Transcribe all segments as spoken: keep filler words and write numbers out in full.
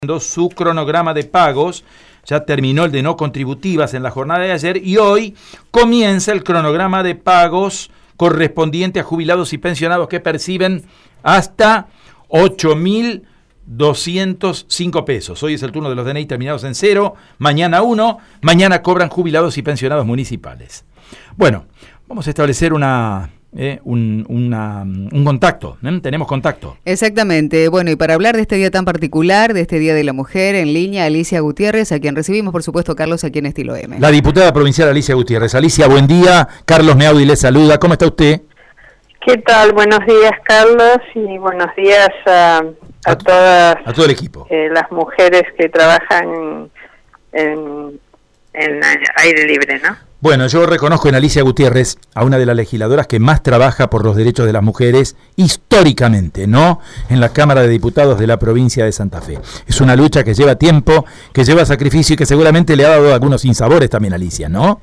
Su cronograma de pagos. Ya terminó el de no contributivas en la jornada de ayer y hoy comienza el cronograma de pagos correspondiente a jubilados y pensionados que perciben hasta ocho mil doscientos cinco pesos. Hoy es el turno de los D N I terminados en cero, mañana uno, mañana cobran jubilados y pensionados municipales. Bueno, vamos a establecer una... Eh, un, una, un contacto, ¿eh? Tenemos contacto. Exactamente, bueno, y para hablar de este día tan particular, de este Día de la Mujer, en línea, Alicia Gutiérrez, a quien recibimos, por supuesto, Carlos, aquí en Estilo M. La diputada provincial Alicia Gutiérrez. Alicia, buen día, Carlos Meaudi le saluda, ¿cómo está usted? ¿Qué tal? Buenos días, Carlos, y buenos días a, a, a todas a todo el equipo. Eh, las mujeres que trabajan en, en aire libre, ¿no? Bueno, yo reconozco en Alicia Gutiérrez a una de las legisladoras que más trabaja por los derechos de las mujeres históricamente, ¿no? En la Cámara de Diputados de la provincia de Santa Fe. Es una lucha que lleva tiempo, que lleva sacrificio y que seguramente le ha dado algunos sinsabores también a Alicia, ¿no?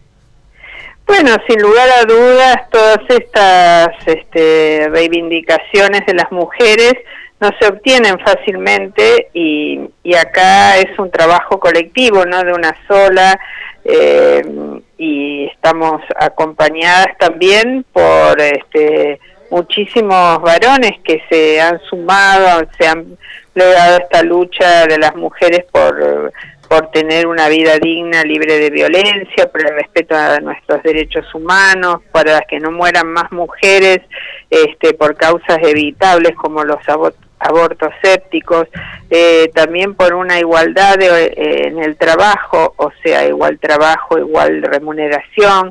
Bueno, sin lugar a dudas, todas estas este, reivindicaciones de las mujeres no se obtienen fácilmente y, y acá es un trabajo colectivo, no de una sola. Eh, y estamos acompañadas también por este, muchísimos varones que se han sumado, se han plegado a esta lucha de las mujeres por, por tener una vida digna, libre de violencia, por el respeto a nuestros derechos humanos, para que no mueran más mujeres este, por causas evitables como los abortos abortos sépticos, eh, también por una igualdad de, eh, en el trabajo, o sea, igual trabajo, igual remuneración,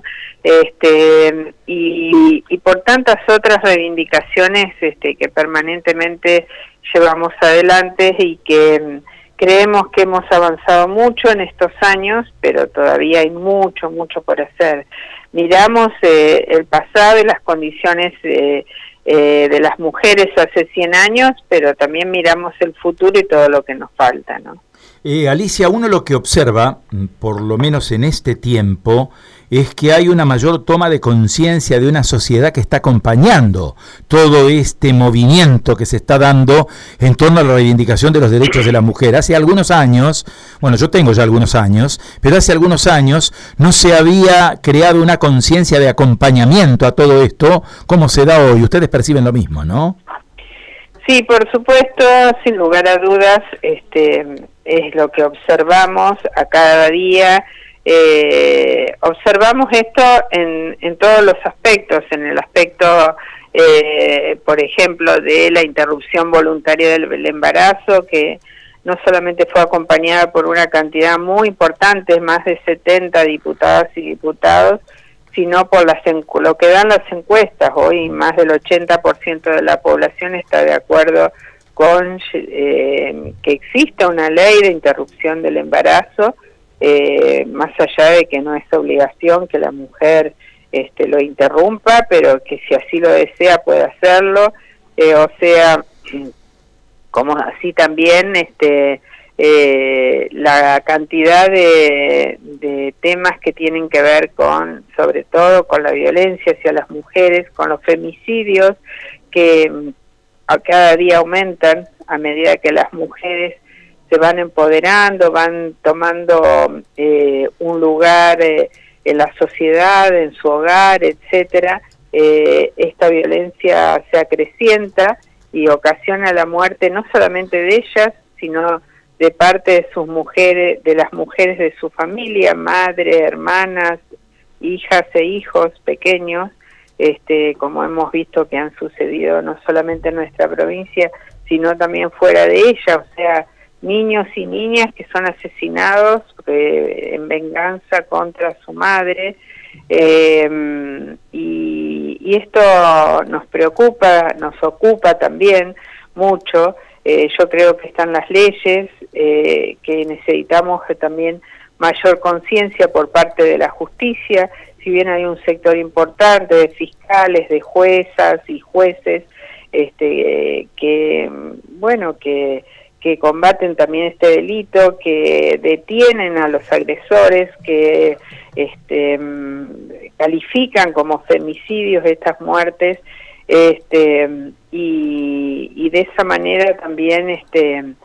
este, y, y por tantas otras reivindicaciones este, que permanentemente llevamos adelante y que creemos que hemos avanzado mucho en estos años, pero todavía hay mucho, mucho por hacer. Miramos eh, el pasado y las condiciones eh, Eh, de las mujeres hace cien años, pero también miramos el futuro y todo lo que nos falta, ¿no? Eh, Alicia, uno lo que observa, por lo menos en este tiempo, es que hay una mayor toma de conciencia de una sociedad que está acompañando todo este movimiento que se está dando en torno a la reivindicación de los derechos de la mujer. Hace algunos años, bueno, yo tengo ya algunos años, pero hace algunos años no se había creado una conciencia de acompañamiento a todo esto, como se da hoy. Ustedes perciben lo mismo, ¿no? Sí, por supuesto, sin lugar a dudas, este, es lo que observamos a cada día. Eh, observamos esto en, en todos los aspectos, en el aspecto, eh, por ejemplo, de la interrupción voluntaria del, del embarazo, que no solamente fue acompañada por una cantidad muy importante, más de setenta diputadas y diputados, sino por las lo que dan las encuestas. Hoy más del ochenta por ciento de la población está de acuerdo con eh, que exista una ley de interrupción del embarazo, Eh, más allá de que no es obligación que la mujer este, lo interrumpa, pero que si así lo desea puede hacerlo, eh, o sea, como así también este, eh, la cantidad de, de temas que tienen que ver con, sobre todo con la violencia hacia las mujeres, con los femicidios, que a cada día aumentan a medida que las mujeres se van empoderando, van tomando eh, un lugar eh, en la sociedad, en su hogar, etcétera. Eh, esta violencia se acrecienta y ocasiona la muerte no solamente de ellas, sino de parte de sus mujeres, de las mujeres de su familia, madre, hermanas, hijas e hijos pequeños, este, como hemos visto que han sucedido no solamente en nuestra provincia, sino también fuera de ella, o sea, niños y niñas que son asesinados eh, en venganza contra su madre, eh, y, y esto nos preocupa, nos ocupa también mucho. Eh, yo creo que están las leyes, eh, que necesitamos también mayor conciencia por parte de la justicia, si bien hay un sector importante de fiscales, de juezas y jueces, este, eh, que, bueno, que que combaten también este delito, que detienen a los agresores, que este, califican como femicidios estas muertes, este, y, y de esa manera también este,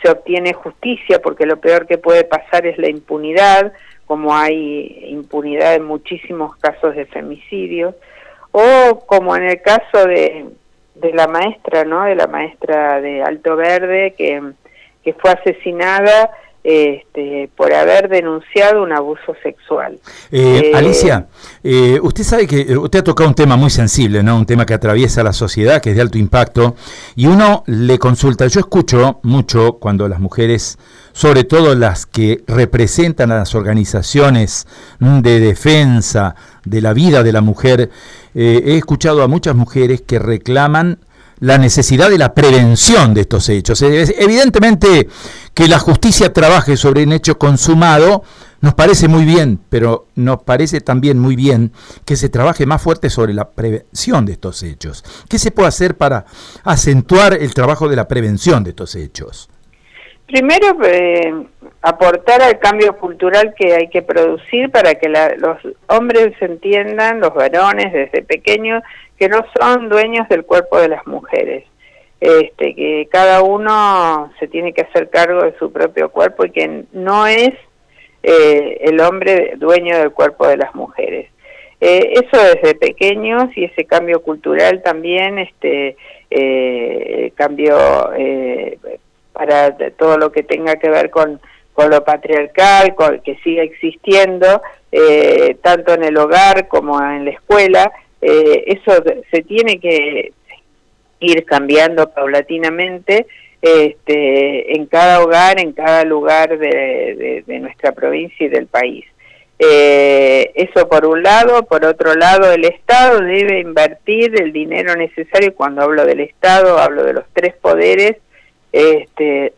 se obtiene justicia, porque lo peor que puede pasar es la impunidad, como hay impunidad en muchísimos casos de femicidios, o como en el caso de, de la maestra, ¿no? De la maestra de Alto Verde, que, que fue asesinada Este, por haber denunciado un abuso sexual. Eh, eh, Alicia, eh, usted sabe que usted ha tocado un tema muy sensible, ¿no? Un tema que atraviesa la sociedad, que es de alto impacto, y uno le consulta. Yo escucho mucho cuando las mujeres, sobre todo las que representan a las organizaciones de defensa de la vida de la mujer, eh, he escuchado a muchas mujeres que reclaman la necesidad de la prevención de estos hechos. Evidentemente que la justicia trabaje sobre un hecho consumado nos parece muy bien, pero nos parece también muy bien que se trabaje más fuerte sobre la prevención de estos hechos. ¿Qué se puede hacer para acentuar el trabajo de la prevención de estos hechos? Primero, eh, aportar al cambio cultural que hay que producir para que la, los hombres entiendan, los varones desde pequeños, que no son dueños del cuerpo de las mujeres, este, que cada uno se tiene que hacer cargo de su propio cuerpo y que no es eh, el hombre dueño del cuerpo de las mujeres. Eh, eso desde pequeños, y ese cambio cultural también, este eh, cambio eh, para todo lo que tenga que ver con, con lo patriarcal, con, que siga existiendo, eh, tanto en el hogar como en la escuela. Eh, eso se tiene que ir cambiando paulatinamente este, en cada hogar, en cada lugar de, de, de nuestra provincia y del país. Eh, eso por un lado. Por otro lado, el Estado debe invertir el dinero necesario. Cuando hablo del Estado, hablo de los tres poderes, este,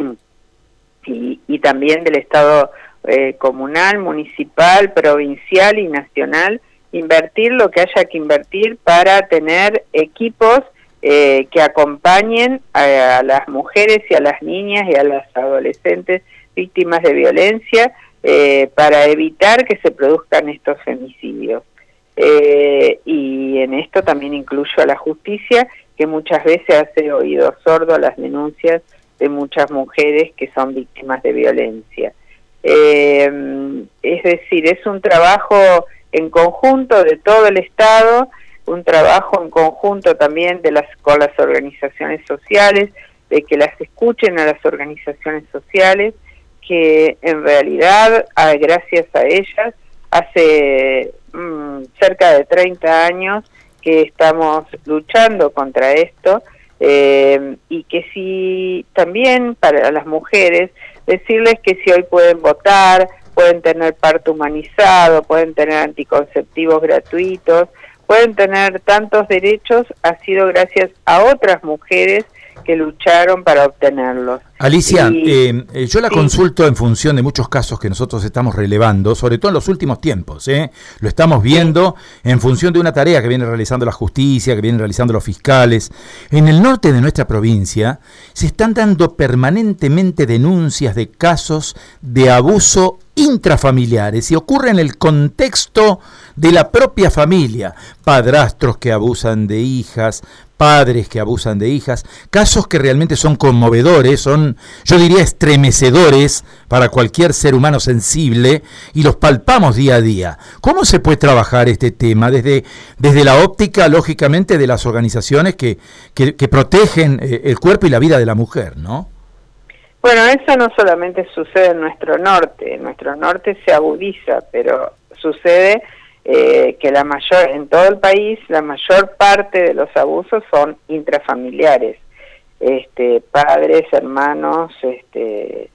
y, y también del Estado eh, comunal, municipal, provincial y nacional. Invertir lo que haya que invertir para tener equipos eh, que acompañen a, a las mujeres y a las niñas y a las adolescentes víctimas de violencia eh, para evitar que se produzcan estos femicidios. Eh, y en esto también incluyo a la justicia, que muchas veces hace oído sordo a las denuncias de muchas mujeres que son víctimas de violencia. Eh, es decir, es un trabajo en conjunto de todo el Estado, un trabajo en conjunto también de las con las organizaciones sociales, de que las escuchen a las organizaciones sociales, que en realidad, a, gracias a ellas, hace mmm, cerca de treinta años que estamos luchando contra esto, eh, y que si también para las mujeres, decirles que si hoy pueden votar, pueden tener parto humanizado, pueden tener anticonceptivos gratuitos, pueden tener tantos derechos, ha sido gracias a otras mujeres que lucharon para obtenerlos. Alicia, y, eh, eh, yo la sí. consulto en función de muchos casos que nosotros estamos relevando, sobre todo en los últimos tiempos, ¿eh? Lo estamos viendo sí. en función de una tarea que viene realizando la justicia, que vienen realizando los fiscales. En el norte de nuestra provincia se están dando permanentemente denuncias de casos de abuso intrafamiliares y ocurre en el contexto de la propia familia, padrastros que abusan de hijas, padres que abusan de hijas, casos que realmente son conmovedores, son, yo diría, estremecedores para cualquier ser humano sensible, y los palpamos día a día. ¿Cómo se puede trabajar este tema desde, desde la óptica, lógicamente, de las organizaciones que, que, que protegen eh, el cuerpo y la vida de la mujer, ¿no? Bueno, eso no solamente sucede en nuestro norte, en nuestro norte se agudiza, pero sucede eh, que la mayor, en todo el país, la mayor parte de los abusos son intrafamiliares, este, padres, hermanos, este,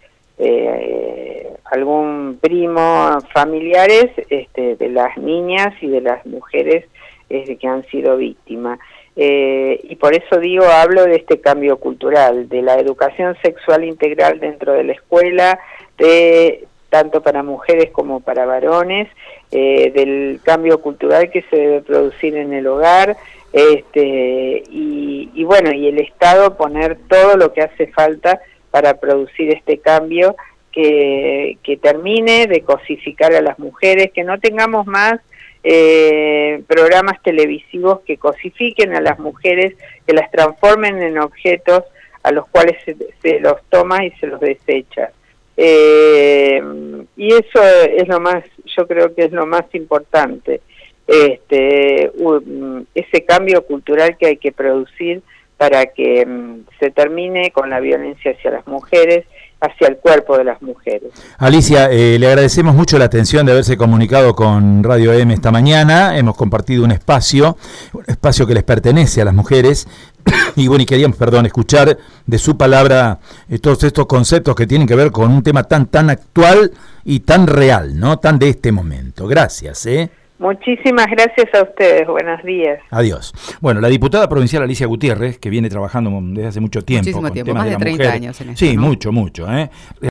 eh, algún primo, familiares este, de las niñas y de las mujeres este, que han sido víctimas. Eh, y por eso digo, hablo de este cambio cultural, de la educación sexual integral dentro de la escuela, de tanto para mujeres como para varones, eh, del cambio cultural que se debe producir en el hogar, este, y, y bueno, y el Estado poner todo lo que hace falta para producir este cambio que, que termine de cosificar a las mujeres, que no tengamos más Eh, programas televisivos que cosifiquen a las mujeres, que las transformen en objetos a los cuales se, se los toma y se los desecha. Eh, y eso es lo más, yo creo que es lo más importante, este, um, ese cambio cultural que hay que producir para que um, se termine con la violencia hacia las mujeres, hacia el cuerpo de las mujeres. Alicia, eh, le agradecemos mucho la atención de haberse comunicado con Radio M esta mañana. Hemos compartido un espacio, un espacio que les pertenece a las mujeres. Y bueno, y queríamos, perdón, escuchar de su palabra eh, todos estos conceptos que tienen que ver con un tema tan tan actual y tan real, ¿no? Tan de este momento. Gracias, ¿eh? Muchísimas gracias a ustedes. Buenos días. Adiós. Bueno, la diputada provincial Alicia Gutiérrez, que viene trabajando desde hace mucho tiempo Muchísimo con tiempo, temas más de, de la treinta mujer. años en esto, Sí, ¿no? mucho, mucho, ¿eh?